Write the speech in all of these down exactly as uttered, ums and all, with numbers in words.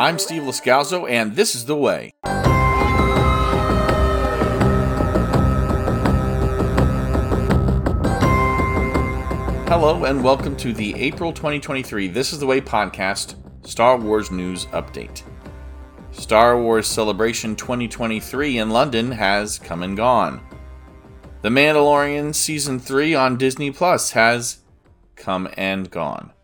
I'm Steve Loscalzo, and this is The Way. Hello, and welcome to the April twenty twenty-three This is The Way podcast, Star Wars News Update. Star Wars Celebration twenty twenty-three in London has come and gone. The Mandalorian Season three on Disney Plus has come and gone.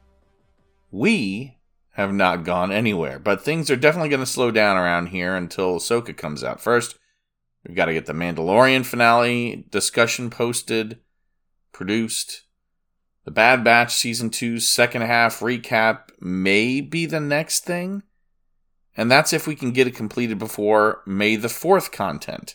We have not gone anywhere, but things are definitely going to slow down around here until Ahsoka comes out. First, we've got to get the Mandalorian finale discussion posted, produced. The Bad Batch Season two's second half recap may be the next thing. And that's if we can get it completed before May the fourth content.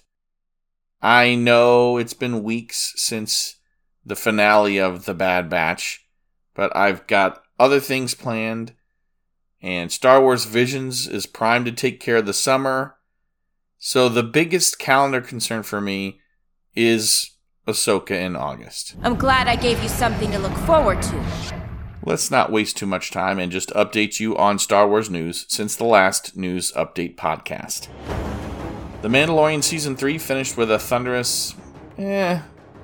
I know it's been weeks since the finale of The Bad Batch, but I've got other things planned. And Star Wars Visions is primed to take care of the summer. So the biggest calendar concern for me is Ahsoka in August. I'm glad I gave you something to look forward to. Let's not waste too much time and just update you on Star Wars news since the last news update podcast. The Mandalorian Season three finished with a thunderous, eh.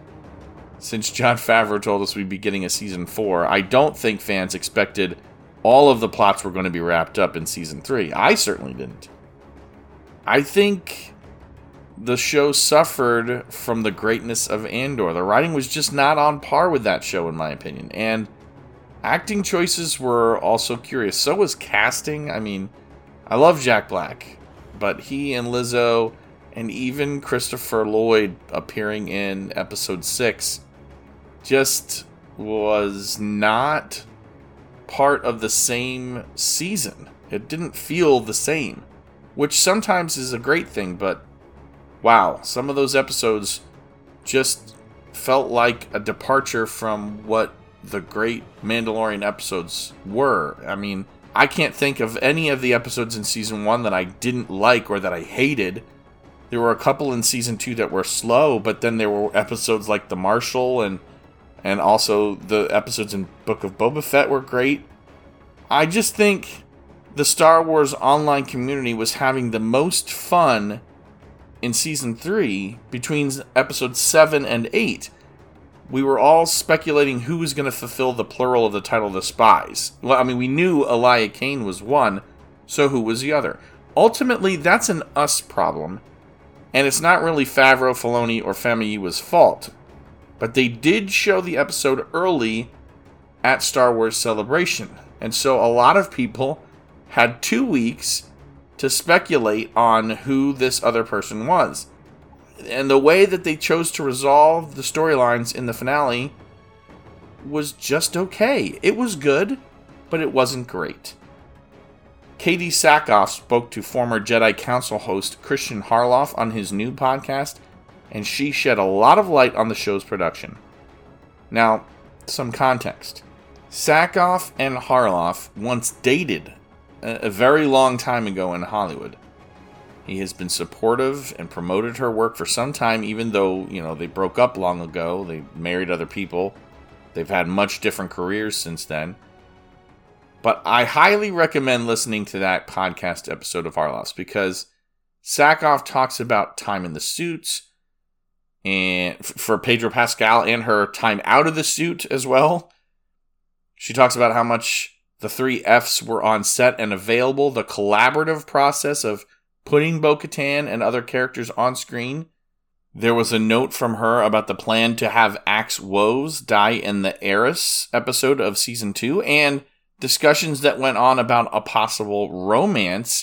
Since Jon Favreau told us we'd be getting a Season four, I don't think fans expected all of the plots were going to be wrapped up in Season three. I certainly didn't. I think the show suffered from the greatness of Andor. The writing was just not on par with that show, in my opinion. And acting choices were also curious. So was casting. I mean, I love Jack Black, but he and Lizzo and even Christopher Lloyd appearing in episode six just was not part of the same season. It didn't feel the same, which sometimes is a great thing, but wow, some of those episodes just felt like a departure from what the great Mandalorian episodes were. I mean, I can't think of any of the episodes in Season one that I didn't like or that I hated. There were a couple in Season two that were slow, but then there were episodes like The Marshal and and also the episodes in Book of Boba Fett were great. I just think the Star Wars online community was having the most fun in Season three between episodes seven and eight. We were all speculating who was going to fulfill the plural of the title The Spies. Well, I mean, we knew Elia Kane was one, so who was the other? Ultimately, that's an us problem, and it's not really Favreau, Filoni, or Famuyiwa's fault. But they did show the episode early at Star Wars Celebration, and so a lot of people had two weeks to speculate on who this other person was. And the way that they chose to resolve the storylines in the finale was just okay. It was good, but it wasn't great. Katie Sackhoff spoke to former Jedi Council host Christian Harloff on his new podcast, and she shed a lot of light on the show's production. Now, some context. Sackhoff and Harloff once dated a very long time ago in Hollywood. He has been supportive and promoted her work for some time, even though, you know, they broke up long ago. They married other people. They've had much different careers since then. But I highly recommend listening to that podcast episode of Harloff's because Sackhoff talks about time in the suits and for Pedro Pascal and her time out of the suit as well. She talks about how much the three F's were on set and available, the collaborative process of putting Bo-Katan and other characters on screen. There was a note from her about the plan to have Axe Woves die in the Eris episode of Season two, and discussions that went on about a possible romance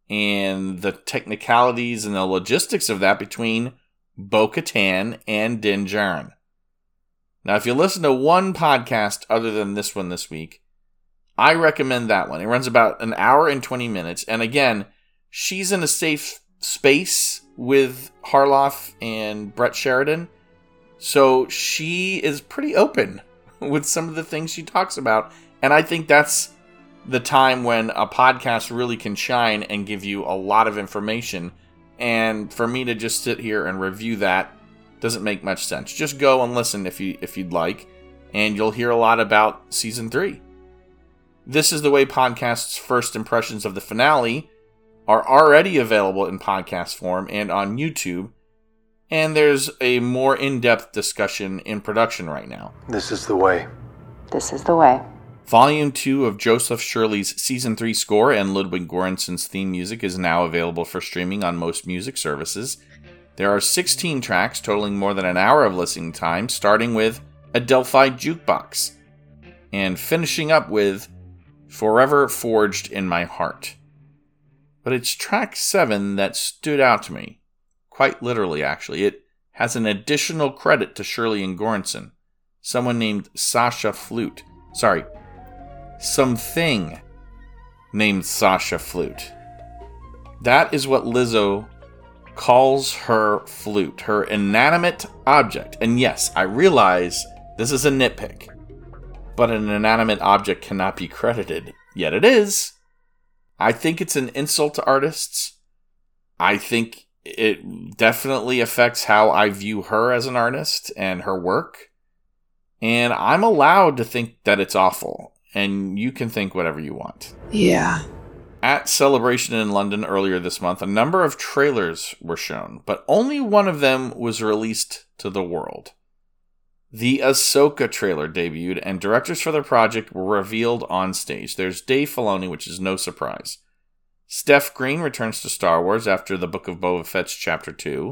and the technicalities and the logistics of that between Bo-Katan and Din Djarin. Now, if you listen to one podcast other than this one this week, I recommend that one. It runs about an hour and twenty minutes. And again, she's in a safe space with Harloff and Brett Sheridan. So she is pretty open with some of the things she talks about. And I think that's the time when a podcast really can shine and give you a lot of information. And for me to just sit here and review that doesn't make much sense. Just go and listen if you if you'd like, and you'll hear a lot about Season three. This Is the Way podcast's first impressions of the finale are already available in podcast form and on YouTube, and there's a more in-depth discussion in production right now. This is the way. This is the way. Volume two of Joseph Shirley's Season three score and Ludwig Göransson's theme music is now available for streaming on most music services. There are sixteen tracks totaling more than an hour of listening time, starting with A Delphi Jukebox, and finishing up with Forever Forged in My Heart. But it's track seven that stood out to me. Quite literally, actually. It has an additional credit to Shirley and Göransson. Someone named Sasha Flute. Sorry. Something named Sasha Flute. That is what Lizzo calls her flute, her inanimate object. And yes, I realize this is a nitpick, but an inanimate object cannot be credited, yet it is. I think it's an insult to artists. I think it definitely affects how I view her as an artist and her work. And I'm allowed to think that it's awful. And you can think whatever you want. Yeah. At Celebration in London earlier this month, a number of trailers were shown, but only one of them was released to the world. The Ahsoka trailer debuted, and directors for the project were revealed on stage. There's Dave Filoni, which is no surprise. Steph Green returns to Star Wars after the Book of Boba Fett's Chapter two.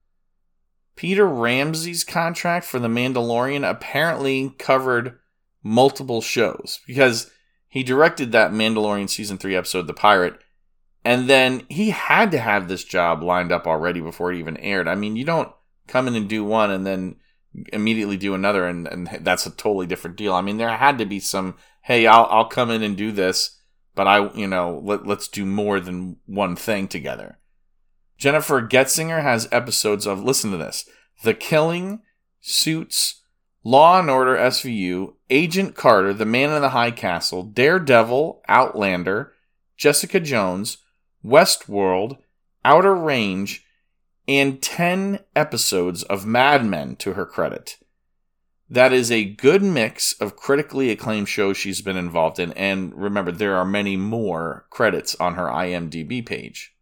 Peter Ramsey's contract for The Mandalorian apparently covered multiple shows, because he directed that Mandalorian Season three episode, The Pirate, and then he had to have this job lined up already before it even aired. I mean, you don't come in and do one and then immediately do another, and, and that's a totally different deal. I mean, there had to be some, hey, I'll I'll come in and do this, but I, you know, let, let's do more than one thing together. Jennifer Getzinger has episodes of, listen to this, The Killing, Suits, Law and Order S V U, Agent Carter, The Man in the High Castle, Daredevil, Outlander, Jessica Jones, Westworld, Outer Range, and ten episodes of Mad Men to her credit. That is a good mix of critically acclaimed shows she's been involved in, and remember, there are many more credits on her I M D B page.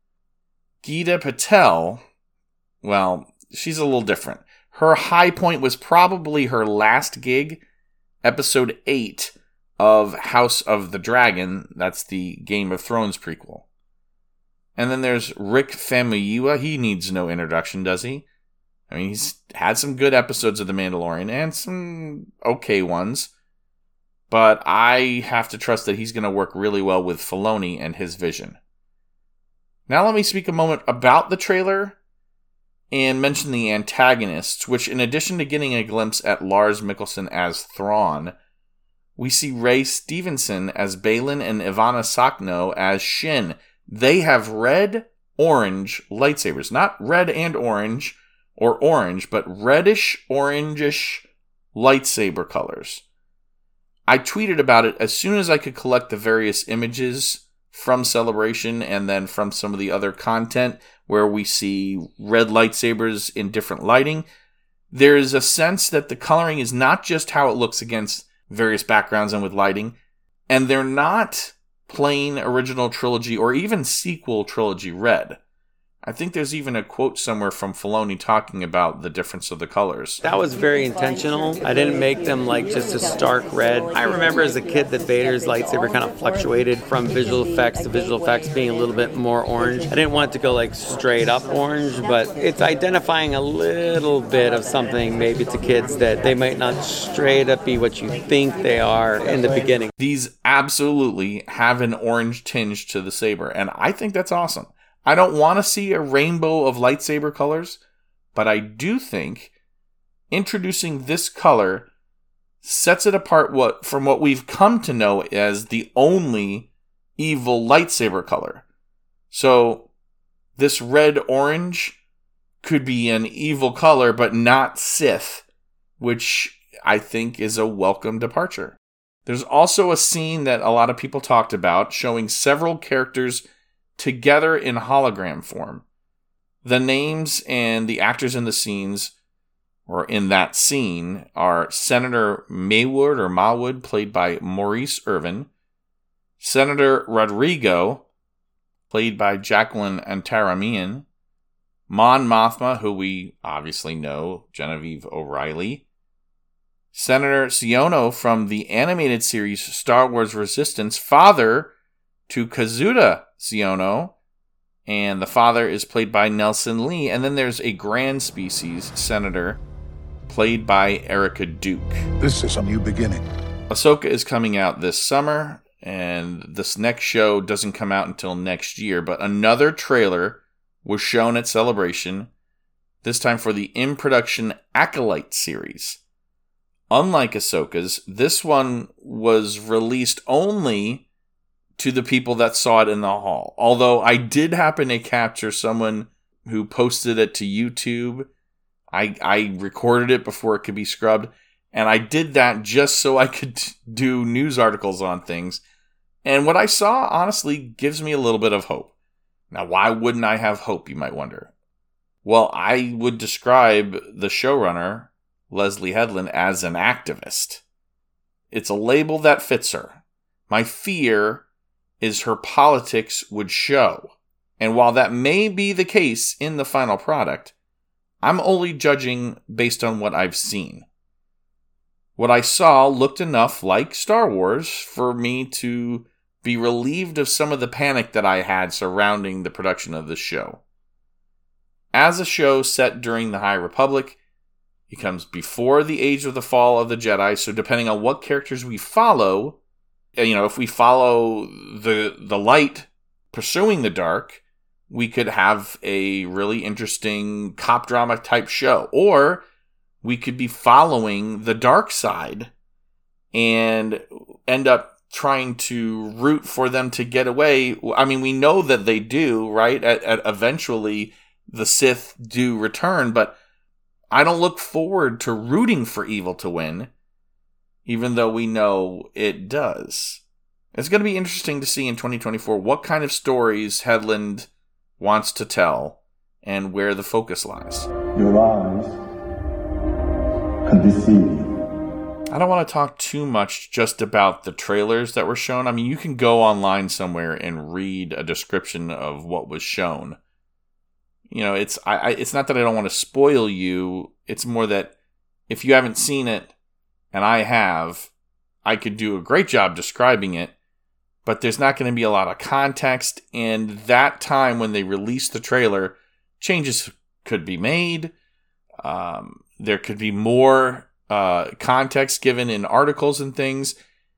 Geeta Patel, well, she's a little different. Her high point was probably her last gig, episode eight of House of the Dragon. That's the Game of Thrones prequel. And then there's Rick Famuyiwa. He needs no introduction, does he? I mean, he's had some good episodes of The Mandalorian and some okay ones. But I have to trust that he's going to work really well with Filoni and his vision. Now let me speak a moment about the trailer and mention the antagonists, which, in addition to getting a glimpse at Lars Mikkelsen as Thrawn, we see Ray Stevenson as Balin and Ivana Sakno as Shin. They have red-orange lightsabers. Not red and orange, or orange, but reddish-orangish lightsaber colors. I tweeted about it as soon as I could collect the various images from Celebration and then from some of the other content where we see red lightsabers in different lighting. There is a sense that the coloring is not just how it looks against various backgrounds and with lighting, and they're not plain original trilogy or even sequel trilogy red. I think there's even a quote somewhere from Filoni talking about the difference of the colors. That was very intentional. I didn't make them like just a stark red. I remember as a kid that Vader's lightsaber kind of fluctuated from visual effects to visual effects being a little bit more orange. I didn't want it to go like straight up orange, but it's identifying a little bit of something maybe to kids that they might not straight up be what you think they are in the beginning. These absolutely have an orange tinge to the saber, and I think that's awesome. I don't want to see a rainbow of lightsaber colors, but I do think introducing this color sets it apart what from what we've come to know as the only evil lightsaber color. So this red-orange could be an evil color, but not Sith, which I think is a welcome departure. There's also a scene that a lot of people talked about showing several characters together in hologram form. The names and the actors in the scenes, or in that scene, are Senator Maywood or Mawood, played by Maurice Irvin, Senator Rodrigo, played by Jacqueline Antaramian, Mon Mothma, who we obviously know, Genevieve O'Reilly, Senator Siono from the animated series Star Wars Resistance, father to Kazuda Siono, and the father is played by Nelson Lee. And then there's a Grand Species senator played by Erica Duke. This is a new beginning. Ahsoka is coming out this summer, and this next show doesn't come out until next year, but another trailer was shown at Celebration, this time for the in-production Acolyte series. Unlike Ahsoka's, this one was released only to the people that saw it in the hall. Although I did happen to capture someone who posted it to YouTube. I, I recorded it before it could be scrubbed. And I did that just so I could do news articles on things. And what I saw, honestly, gives me a little bit of hope. Now, why wouldn't I have hope, you might wonder? Well, I would describe the showrunner, Leslie Headland, as an activist. It's a label that fits her. My fear is her politics would show. And while that may be the case in the final product, I'm only judging based on what I've seen. What I saw looked enough like Star Wars for me to be relieved of some of the panic that I had surrounding the production of this show. As a show set during the High Republic, it comes before the age of the fall of the Jedi, so depending on what characters we follow, you know, if we follow the the light pursuing the dark, we could have a really interesting cop drama type show. Or we could be following the dark side and end up trying to root for them to get away. I mean, we know that they do, right? At, at eventually, the Sith do return, but I don't look forward to rooting for evil to win, even though we know it does. It's going to be interesting to see in twenty twenty-four what kind of stories Headland wants to tell and where the focus lies. Your eyes can deceive you. I don't want to talk too much just about the trailers that were shown. I mean, you can go online somewhere and read a description of what was shown. You know, it's I, I it's not that I don't want to spoil you. It's more that if you haven't seen it, and I have, I could do a great job describing it, but there's not going to be a lot of context. And that time when they release the trailer, changes could be made. Um, there could be more uh, context given in articles and things.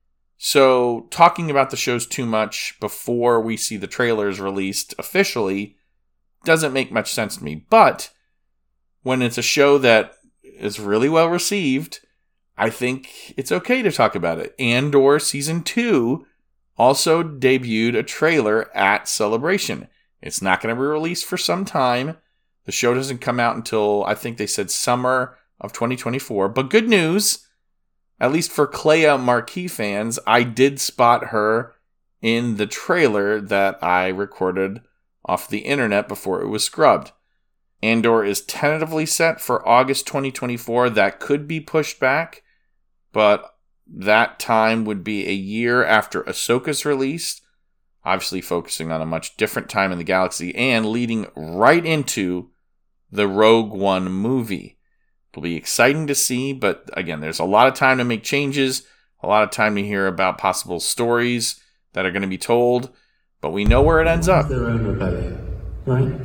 So talking about the shows too much before we see the trailers released officially doesn't make much sense to me. But when it's a show that is really well received, I think it's okay to talk about it. Andor Season two also debuted a trailer at Celebration. It's not going to be released for some time. The show doesn't come out until, I think they said, summer of twenty twenty-four. But good news, at least for Clea Marquis fans, I did spot her in the trailer that I recorded off the internet before it was scrubbed. Andor is tentatively set for August twenty twenty-four. That could be pushed back, but that time would be a year after Ahsoka's release, obviously focusing on a much different time in the galaxy and leading right into the Rogue One movie. It'll be exciting to see, but again, there's a lot of time to make changes, a lot of time to hear about possible stories that are going to be told, but we know where it ends up. Their own rebellion, right?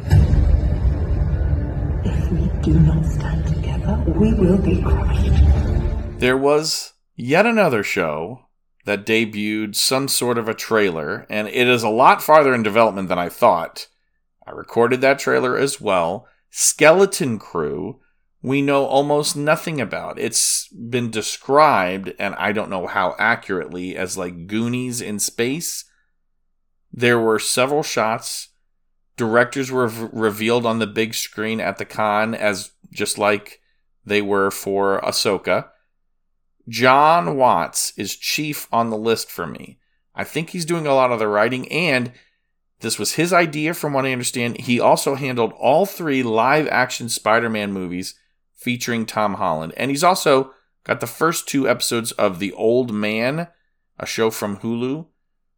If we do not stand together, we will be crushed. There was yet another show that debuted some sort of a trailer, and it is a lot farther in development than I thought. I recorded that trailer as well. Skeleton Crew, we know almost nothing about. It's been described, and I don't know how accurately, as like Goonies in space. There were several shots. Directors were v- revealed on the big screen at the con as just like they were for Ahsoka. John Watts is chief on the list for me. I think he's doing a lot of the writing, and this was his idea from what I understand. He also handled all three live-action Spider-Man movies featuring Tom Holland. And he's also got the first two episodes of The Old Man, a show from Hulu,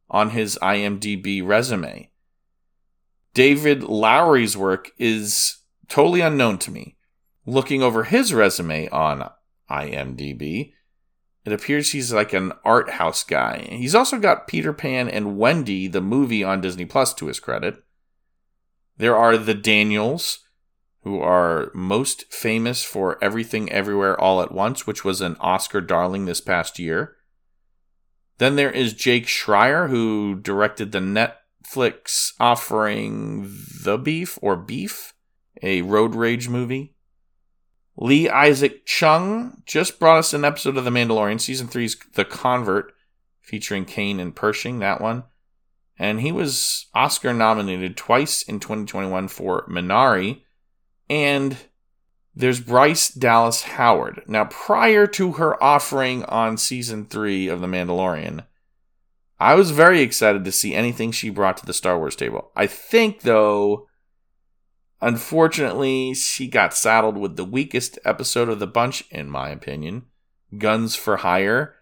on his IMDb resume. David Lowery's work is totally unknown to me. Looking over his resume on IMDb, it appears he's like an art house guy. He's also got Peter Pan and Wendy, the movie on Disney Plus, to his credit. There are the Daniels, who are most famous for Everything Everywhere All at Once, which was an Oscar darling this past year. Then there is Jake Schreier, who directed the Netflix offering The Beef or Beef, a road rage movie. Lee Isaac Chung just brought us an episode of The Mandalorian, Season three's The Convert, featuring Kane and Pershing, that one. And he was Oscar nominated twice in twenty twenty-one for Minari. And there's Bryce Dallas Howard. Now, prior to her offering on Season three of The Mandalorian, I was very excited to see anything she brought to the Star Wars table. I think, though, unfortunately, she got saddled with the weakest episode of the bunch, in my opinion, Guns for Hire.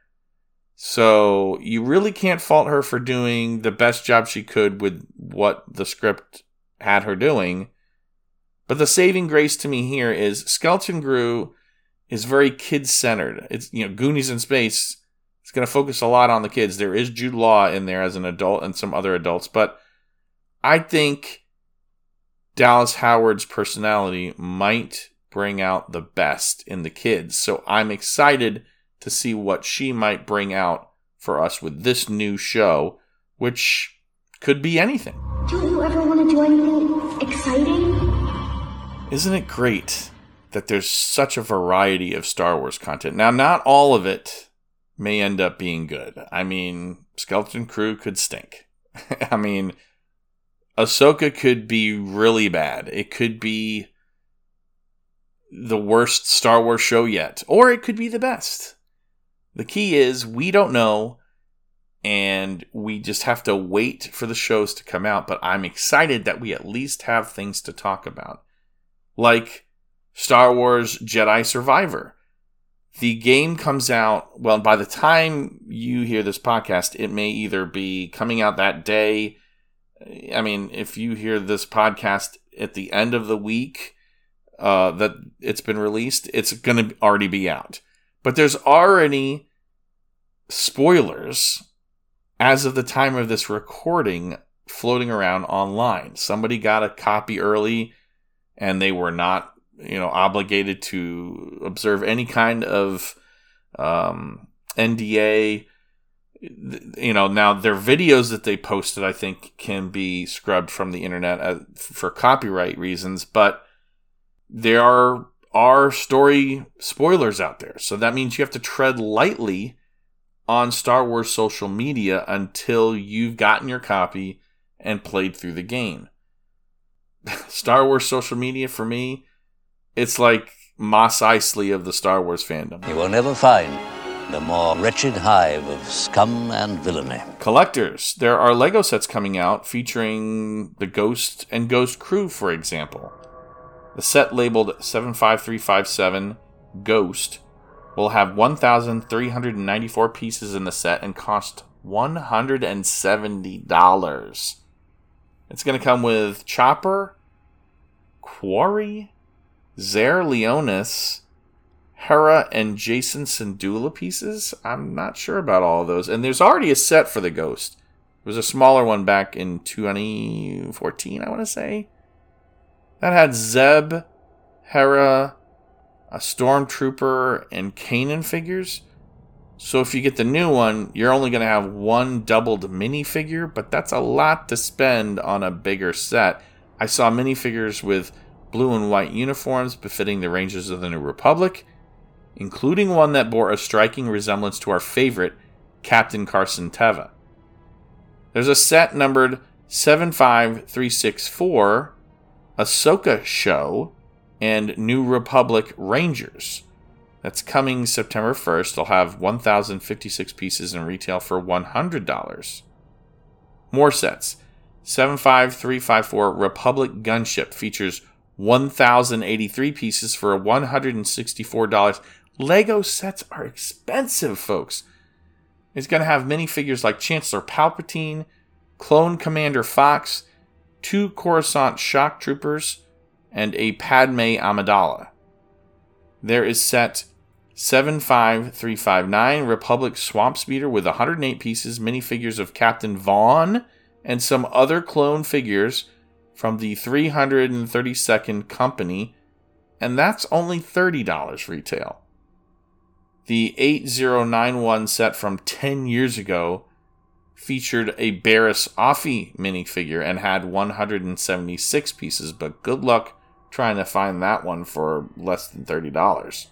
So you really can't fault her for doing the best job she could with what the script had her doing. But the saving grace to me here is Skeleton Crew is very kid-centered. It's, you know, Goonies in space. It's going to focus a lot on the kids. There is Jude Law in there as an adult and some other adults. But I think Dallas Howard's personality might bring out the best in the kids. So I'm excited to see what she might bring out for us with this new show, which could be anything. Don't you ever want to do anything exciting? Isn't it great that there's such a variety of Star Wars content? Now, not all of it may end up being good. I mean, Skeleton Crew could stink. I mean, Ahsoka could be really bad. It could be the worst Star Wars show yet. Or it could be the best. The key is we don't know, and we just have to wait for the shows to come out. But I'm excited that we at least have things to talk about. Like Star Wars Jedi Survivor. The game comes out, well, by the time you hear this podcast, it may either be coming out that day. I mean, if you hear this podcast at the end of the week uh, that it's been released, it's going to already be out. But there's already spoilers as of the time of this recording floating around online. Somebody got a copy early and they were not, you know, obligated to observe any kind of um, N D A. You know, now their videos that they posted, I think, can be scrubbed from the internet as, for copyright reasons, but there are, are story spoilers out there. So that means you have to tread lightly on Star Wars social media until you've gotten your copy and played through the game. Star Wars social media, for me, it's like Mos Eisley of the Star Wars fandom. You will never find the more wretched hive of scum and villainy. Collectors. There are Lego sets coming out featuring the Ghost and Ghost Crew, for example. The set labeled seven five three five seven Ghost will have one thousand three hundred ninety-four pieces in the set and cost one hundred seventy dollars. It's going to come with Chopper, Quarry, Zer Leonis, Hera, and Jason Syndulla pieces. I'm not sure about all of those. And there's already a set for the Ghost. There was a smaller one back in twenty fourteen, I want to say. That had Zeb, Hera, a Stormtrooper, and Kanan figures. So if you get the new one, you're only going to have one doubled minifigure, but that's a lot to spend on a bigger set. I saw minifigures with blue and white uniforms befitting the Rangers of the New Republic, including one that bore a striking resemblance to our favorite, Captain Carson Teva. There's a set numbered seven five three six four, Ahsoka Show, and New Republic Rangers. That's coming September first. They'll have one thousand fifty-six pieces in retail for one hundred dollars. More sets. seven five three five four Republic Gunship features one thousand eighty-three pieces for one hundred sixty-four dollars. Lego sets are expensive, folks. is going to have minifigures like Chancellor Palpatine, Clone Commander Fox, two Coruscant shock troopers, and a Padme Amidala. There is set seven five three five nine Republic Swamp Speeder with one hundred eight pieces, minifigures of Captain Vaughn, and some other clone figures from the three hundred thirty-second Company, and that's only thirty dollars retail. The eight thousand ninety-one set from ten years ago featured a Barriss Offee minifigure and had one hundred seventy-six pieces, but good luck trying to find that one for less than thirty dollars.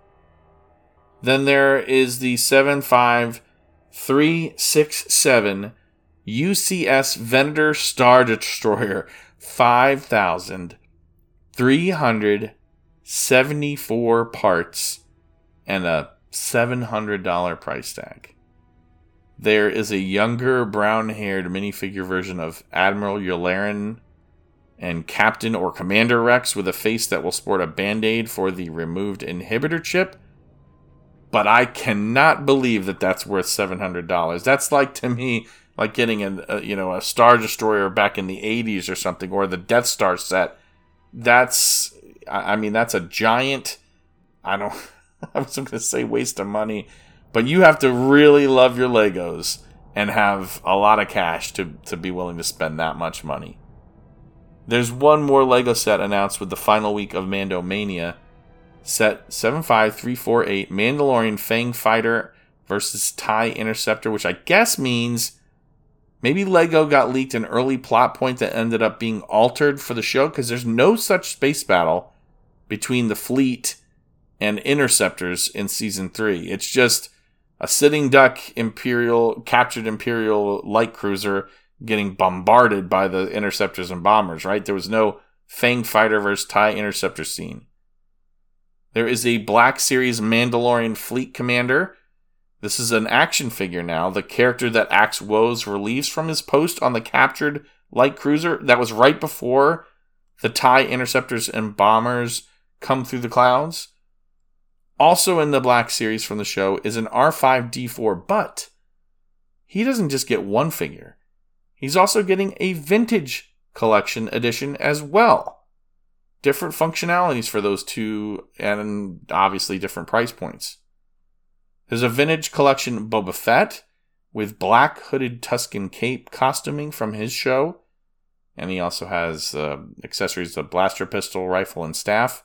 Then there is the seven five three six seven U C S Venator Star Destroyer, five thousand three hundred seventy-four parts and a seven hundred dollars price tag. There is a younger brown-haired minifigure version of Admiral Yularen and Captain or Commander Rex with a face that will sport a band-aid for the removed inhibitor chip. But I cannot believe that that's worth seven hundred dollars. That's like, to me, like getting a, a you know a Star Destroyer back in the eighties or something, or the Death Star set. That's, I mean, that's a giant, I don't, I was going to say waste of money, but you have to really love your Legos and have a lot of cash to, to be willing to spend that much money. There's one more Lego set announced with the final week of Mando Mania. Set seven five three four eight Mandalorian Fang Fighter versus TIE Interceptor, which I guess means maybe Lego got leaked an early plot point that ended up being altered for the show, because there's no such space battle between the fleet and interceptors in season three. It's just a sitting duck Imperial, captured Imperial light cruiser getting bombarded by the interceptors and bombers, right? There was no Fang Fighter versus TIE Interceptor scene. There is a Black Series Mandalorian Fleet Commander. This is an action figure now. The character that Axe Woes relieves from his post on the captured light cruiser. That was right before the TIE Interceptors and bombers come through the clouds. Also in the Black Series from the show is an R five D four, but he doesn't just get one figure. He's also getting a Vintage Collection edition as well. Different functionalities for those two, and obviously different price points. There's a Vintage Collection Boba Fett with black hooded Tusken cape costuming from his show. And he also has uh, accessories, a blaster pistol, rifle, and staff.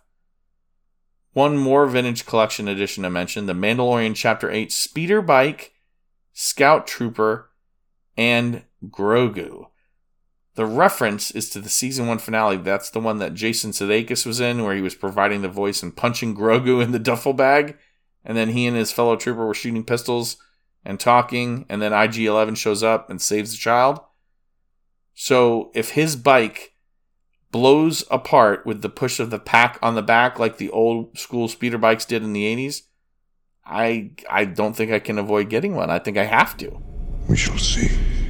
One more Vintage Collection edition to mention, the Mandalorian Chapter eight Speeder Bike, Scout Trooper, and Grogu. The reference is to the season one finale. That's the one that Jason Sudeikis was in, where he was providing the voice and punching Grogu in the duffel bag. And then he and his fellow trooper were shooting pistols and talking. And then I G eleven shows up and saves the child. So if his bike blows apart with the push of the pack on the back like the old school speeder bikes did in the eighties, I, I don't think I can avoid getting one. I think I have to. We shall see.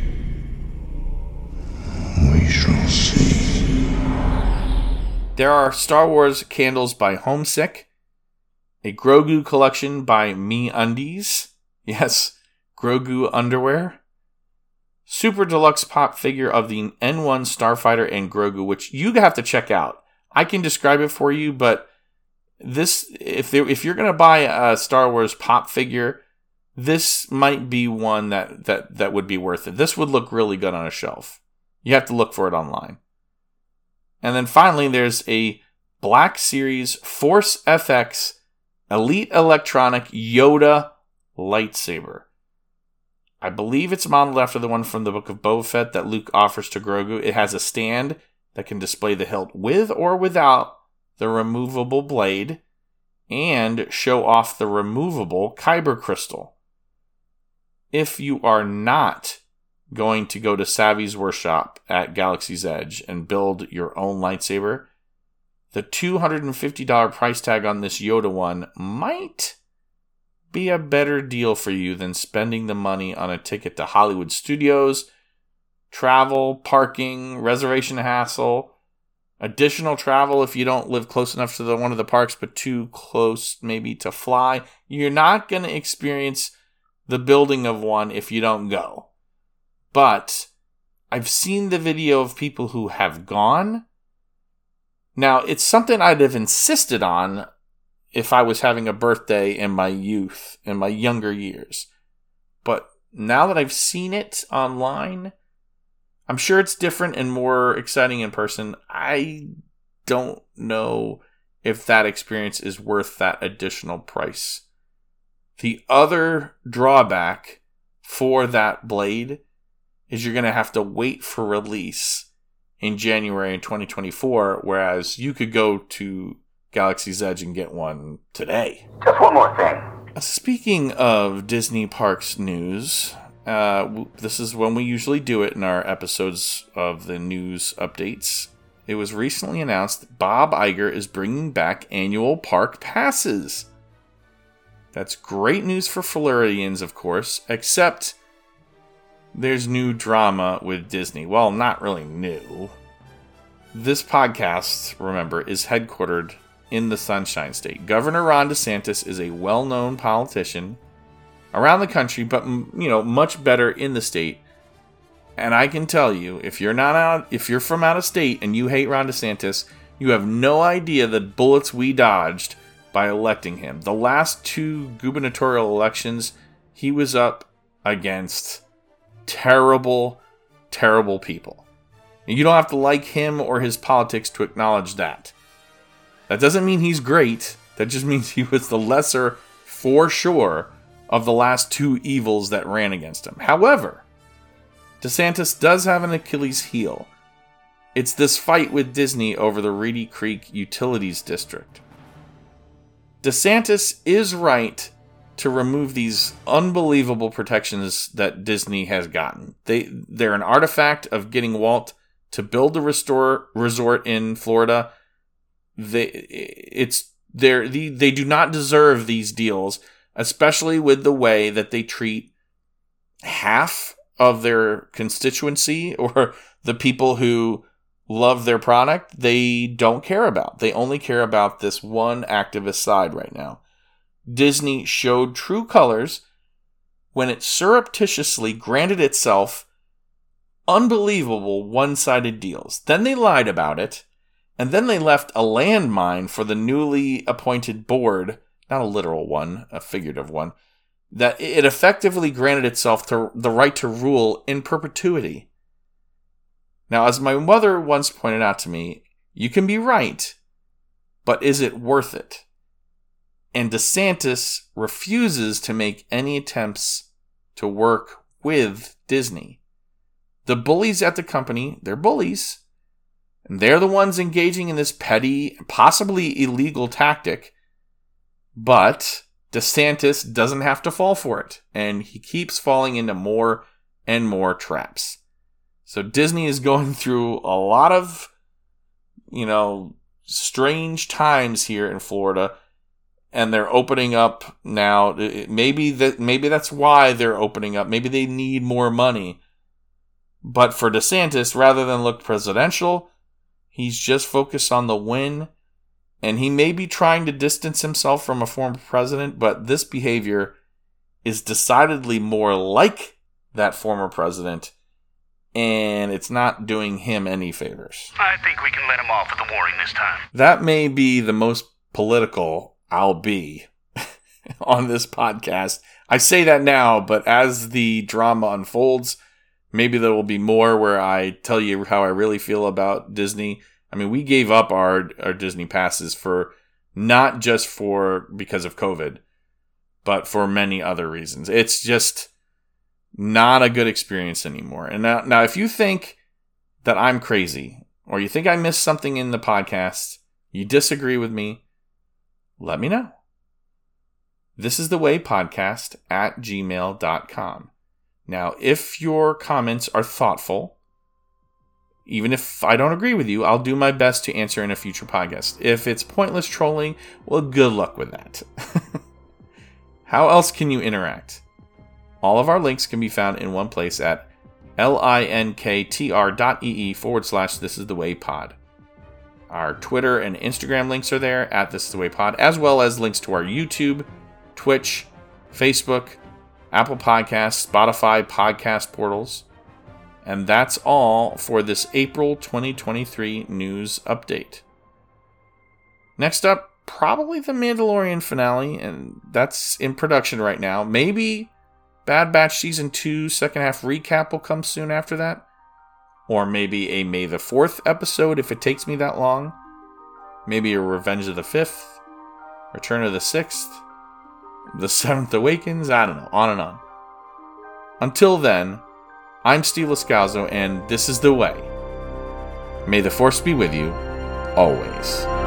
We shall see. There are Star Wars candles by Homesick, a Grogu collection by MeUndies, yes, Grogu underwear, super deluxe pop figure of the N one Starfighter and Grogu, which you have to check out. I can describe it for you, but this, if there, if you're going to buy a Star Wars pop figure, this might be one that, that, that would be worth it. This would look really good on a shelf. You have to look for it online. And then finally, there's a Black Series Force F X Elite Electronic Yoda lightsaber. I believe it's modeled after the one from the Book of Boba Fett that Luke offers to Grogu. It has a stand that can display the hilt with or without the removable blade and show off the removable Kyber crystal. If you are not going to go to Savvy's workshop at Galaxy's Edge and build your own lightsaber, the two hundred fifty dollars price tag on this Yoda one might be a better deal for you than spending the money on a ticket to Hollywood Studios, travel, parking, reservation hassle, additional travel if you don't live close enough to the one of the parks, but too close maybe to fly. You're not going to experience the building of one if you don't go. But I've seen the video of people who have gone. Now, it's something I'd have insisted on if I was having a birthday in my youth, in my younger years. But now that I've seen it online, I'm sure it's different and more exciting in person. I don't know if that experience is worth that additional price. The other drawback for that blade is you're going to have to wait for release in January in twenty twenty-four, whereas you could go to Galaxy's Edge and get one today. Just one more thing. Speaking of Disney Parks news, uh, this is when we usually do it in our episodes of the news updates. It was recently announced that Bob Iger is bringing back annual park passes. That's great news for Floridians, of course, except there's new drama with Disney. Well, not really new. This podcast, remember, is headquartered in the Sunshine State. Governor Ron DeSantis is a well-known politician around the country, but, you know, much better in the state. And I can tell you, if you're not out, if you're from out of state and you hate Ron DeSantis, you have no idea the bullets we dodged by electing him. The last two gubernatorial elections, he was up against terrible, terrible people. And you don't have to like him or his politics to acknowledge that. That doesn't mean he's great. That just means he was the lesser, for sure, of the last two evils that ran against him. However, DeSantis does have an Achilles heel. It's this fight with Disney over the Reedy Creek Utilities District. DeSantis is right to remove these unbelievable protections that Disney has gotten. They, they're an artifact of getting Walt to build a restore, resort in Florida. They, it's, they're, they, they do not deserve these deals, especially with the way that they treat half of their constituency or the people who love their product. They don't care about. They only care about this one activist side right now. Disney showed true colors when it surreptitiously granted itself unbelievable one-sided deals. Then they lied about it, and then they left a landmine for the newly appointed board, not a literal one, a figurative one, that it effectively granted itself to the right to rule in perpetuity. Now, as my mother once pointed out to me, you can be right, but is it worth it? And DeSantis refuses to make any attempts to work with Disney. The bullies at the company, they're bullies, and they're the ones engaging in this petty, possibly illegal tactic, but DeSantis doesn't have to fall for it, and he keeps falling into more and more traps. So Disney is going through a lot of, you know, strange times here in Florida, and they're opening up now. Maybe that maybe that's why they're opening up. Maybe they need more money. But for DeSantis, rather than look presidential, he's just focused on the win. And he may be trying to distance himself from a former president, but this behavior is decidedly more like that former president, and it's not doing him any favors. I think we can let him off with a warning this time. That may be the most political I'll be on this podcast. I say that now, but as the drama unfolds, maybe there will be more where I tell you how I really feel about Disney. I mean, we gave up our, our Disney passes for not just for because of COVID, but for many other reasons. It's just not a good experience anymore. And now, now if you think that I'm crazy or you think I missed something in the podcast, you disagree with me, let me know. This is the way podcast at gmail dot com. Now, if your comments are thoughtful, even if I don't agree with you, I'll do my best to answer in a future podcast. If it's pointless trolling, well, good luck with that. How else can you interact? All of our links can be found in one place at linktr.ee forward slash this is the way pod. Our Twitter and Instagram links are there at This Is The Way Pod, as well as links to our YouTube, Twitch, Facebook, Apple Podcasts, Spotify podcast portals. And that's all for this April twenty twenty-three news update. Next up, probably the Mandalorian finale, and that's in production right now. Maybe Bad Batch Season two second half recap will come soon after that. Or maybe a May the fourth episode if it takes me that long. Maybe a Revenge of the fifth, Return of the sixth, The seventh Awakens, I don't know, on and on. Until then, I'm Steve Lascalzo, and this is The Way. May the Force be with you, always.